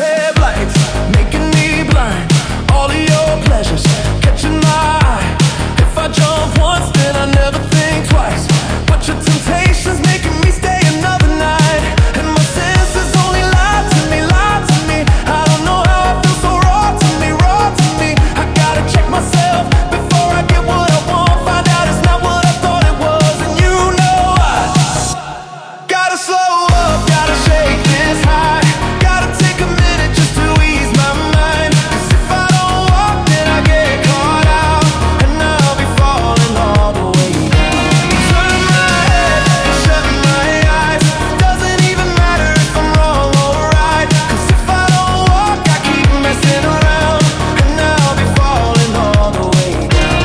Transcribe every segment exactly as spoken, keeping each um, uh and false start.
strip lights, making me blind. All of your pleasures catching my eye. If I jump once, then I never think twice. But your temptation's making me stay another night, and my senses only lie to me, lie to me. I don't know how I feel so raw to me, raw to me. I gotta check myself before I get what I want. Find out it's not what I thought it was, and you know I gotta slow up, gotta shake this high. Gotta take a minute just to ease my mind. 'Cause if I don't walk, then I get caught out, and I'll be falling all the way down. Turn my head, shut my eyes. Doesn't even matter if I'm wrong or right. 'Cause if I don't walk, I keep messing around, and I'll be falling all the way down.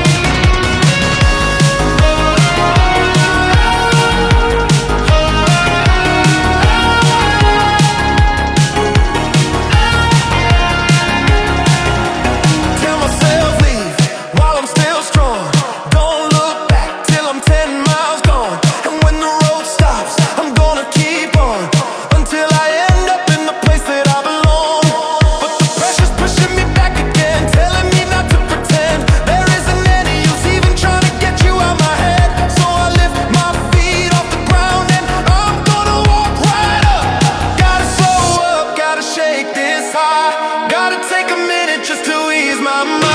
Tell myself leave while I'm still strong. Don't look back till I'm ten miles gone. And when the road stops, I'm gonna keep on until I end up in the place that I belong. But the pressure's pushing me back again, telling me not to pretend. There isn't any use even trying to get you out my head. So I lift my feet off the ground and I'm gonna walk right up. Gotta slow up, gotta shake this high. Gotta take a minute just to ease my mind.